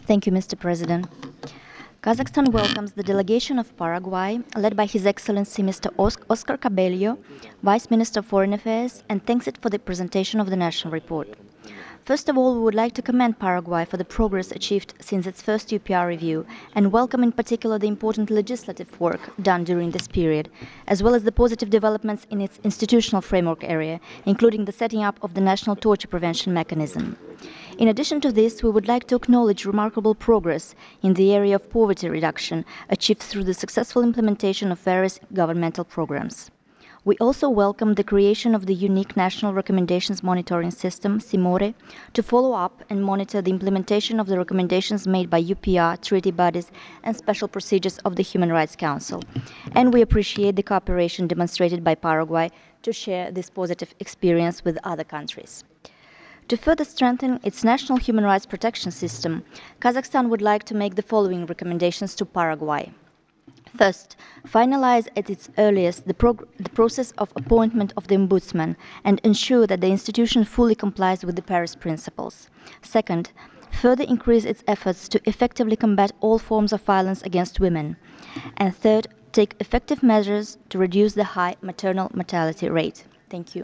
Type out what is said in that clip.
Thank you, Mr. President. Kazakhstan welcomes the delegation of Paraguay, led by His Excellency Mr. Oscar Cabello, Vice Minister of Foreign Affairs, and thanks it for the presentation of the national report. First of all, we would like to commend Paraguay for the progress achieved since its first UPR review and welcome in particular the important legislative work done during this period, as well as the positive developments in its institutional framework area, including the setting up of the National Torture Prevention Mechanism. In addition to this, we would like to acknowledge remarkable progress in the area of poverty reduction achieved through the successful implementation of various governmental programs. We also welcome the creation of the unique National Recommendations Monitoring System, CIMORE, to follow up and monitor the implementation of the recommendations made by UPR, treaty bodies, and special procedures of the Human Rights Council. And we appreciate the cooperation demonstrated by Paraguay to share this positive experience with other countries. To further strengthen its national human rights protection system, Kazakhstan would like to make the following recommendations to Paraguay. First, finalize at its earliest the process of appointment of the Ombudsman and ensure that the institution fully complies with the Paris Principles. Second, further increase its efforts to effectively combat all forms of violence against women. And third, take effective measures to reduce the high maternal mortality rate. Thank you.